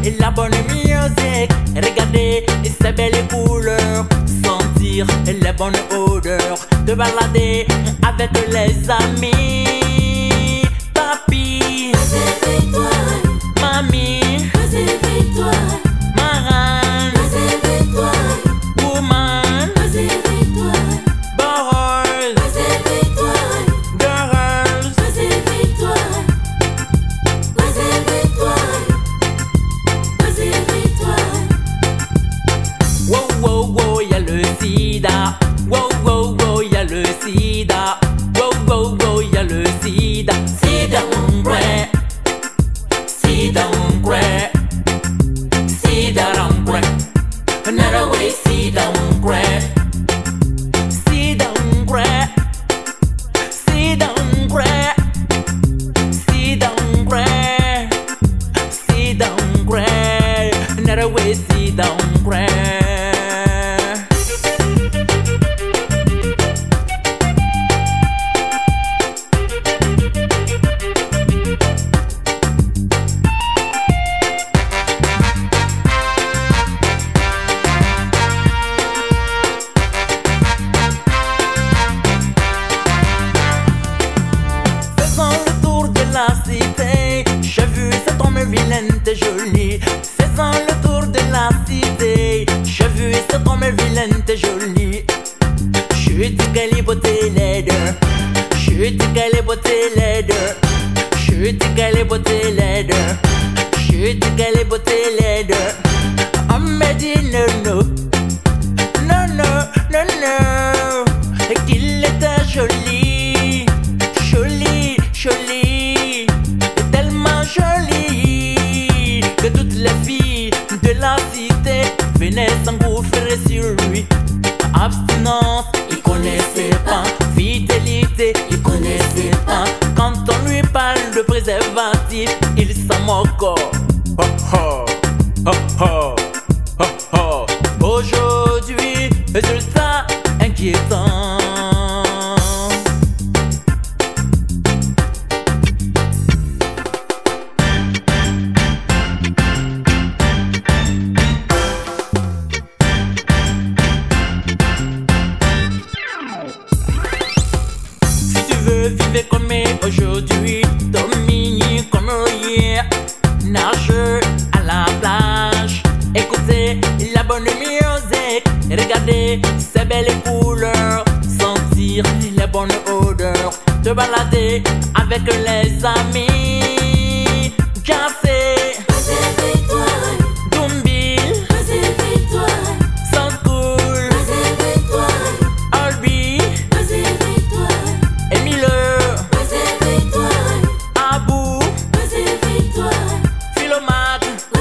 la bonne musique, regarder ces belles couleurs, sentir les bonnes odeurs, te balader avec les amis. Papi, réveille-toi, mamie, réveille-toi, maman, réveille-toi, woman, réveille-toi, boys, réveille-toi, girls. réveille-toi, réveille-toi, réveille-toi. Wow, wow, wow, y'a le sida. Wow, wow, wow, y'a le sida. Wow, wow, wow, y'a le sida. Sida umbre, sida umbre, sida umbre. Another way, sida umbre, sida umbre, sida umbre, sida umbre, sida umbre. Another way, sida umbre. Faisons le tour de la cité, j'ai vu cet homme vilain et joli. Faisons le tour de la cité, j'ai vu cet homme vilain et joli. Je dis qu'elle est beauté les deux, je dis qu'elle est beauté les deux, je dis qu'elle est beauté les deux, je dis qu'elle est beauté les deux. On me dit non, non, non, non, non, non, et qu'il était joli, joli, joli, tellement joli que toutes les filles de la cité venaient s'engouffrer sur lui. Abstinence, il connaissait pas. Fidélité, il connaissait pas. Quand on lui parle de préservatif, il s'en moque. Oh oh, oh oh, oh oh. Aujourd'hui, résultat inquiétant. Vivez comme aujourd'hui, dominer comme hier, nager à la plage, écouter la bonne musique, regarder ces belles couleurs, sentir les bonnes odeurs, te balader avec les amis, café, Réveille-toi, Dumbil, réveille-toi, Sankoul, réveille-toi, Albi, réveille-toi, Emile, réveille-toi, Abou, réveille-toi, Philomath,